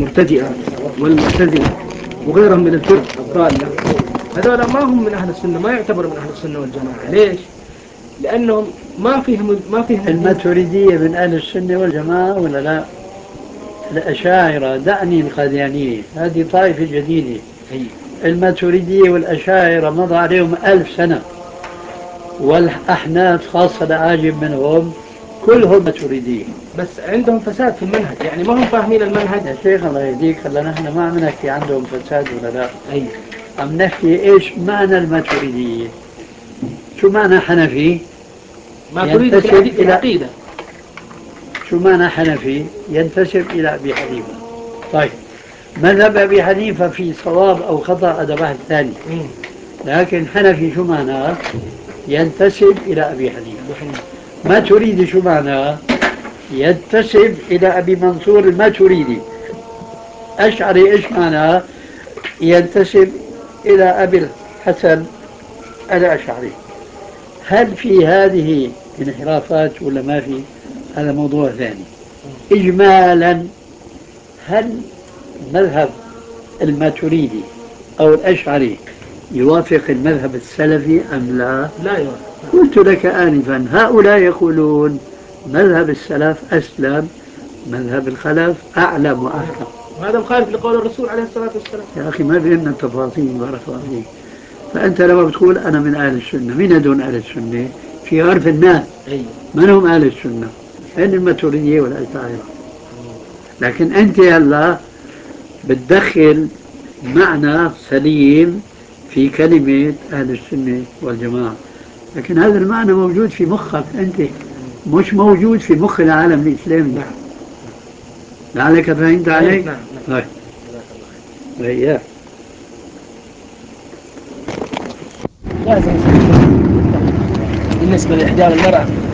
المبتدئة والمعتزلة وغيرهم من الفرق الضالة، هذول ما هم من أهل السنة، ما يعتبروا من أهل السنة والجماعة. ليش؟ لأنهم ما فيهم الماتريدية من أهل السنة والجماعة ولا لا؟ الأشاعرة دعني القاديانية هذه طائفة جديدة. الماتريدية والأشاعرة مضى عليهم 1000 سنة، والأحناف خاصة العاجب منهم كلهم ماتريدية. بس عندهم فساد في المنهج، يعني ما هم فاهمين المنهج. يا شيخ الله يهديك، هلا نحن ما عم نحكي عندهم فساد ولا لا، أي عم نحكي ايش معنى الماتريدية. شو معنى حنفي؟ ما تريد في العقيدة. شو معنى حنفي؟ ينتسب إلى أبي حنيفة. طيب، مذهب أبي حنيفة في صواب أو خطأ هذا بحث ثاني، لكن حنفي شو معناه؟ ينتسب إلى أبي حنيفة. ماتريدي شو معناه؟ ينتسب إلى أبي منصور الماتريدي. أشعري إيش معناه؟ ينتسب إلى أبي الحسن الأشعري. هل في هذه انحرافات ولا ما في؟ هذا موضوع ثاني. إجمالا، هل مذهب الماتريدي أو الأشعري يوافق المذهب السلفي أم لا؟ لا يوافق. قلت لك آنفا هؤلاء يقولون مذهب السلف أسلم، مذهب الخلف أعلم وأحكم. وهذا مخالف لقول الرسول عليه الصلاة والسلام. يا أخي ما بيننا التفاصيل، بارك الله فيك. فأنت لما بتقول أنا من أهل السنة، من هدول أهل السنة؟ في عرف الناس من هم أهل السنة؟ هن الماتريدية والأشاعرة. لكن أنت هلا بتدخل معنى سليم في كلمة أهل السنة والجماعة، لكن هذا المعنى موجود في مخك أنت، مش موجود في مخ العالم الإسلامي. نعم. لعلك فهمت علي؟ نعم. طيب. وإياك. لازم بالنسبة لإحجاب المرأة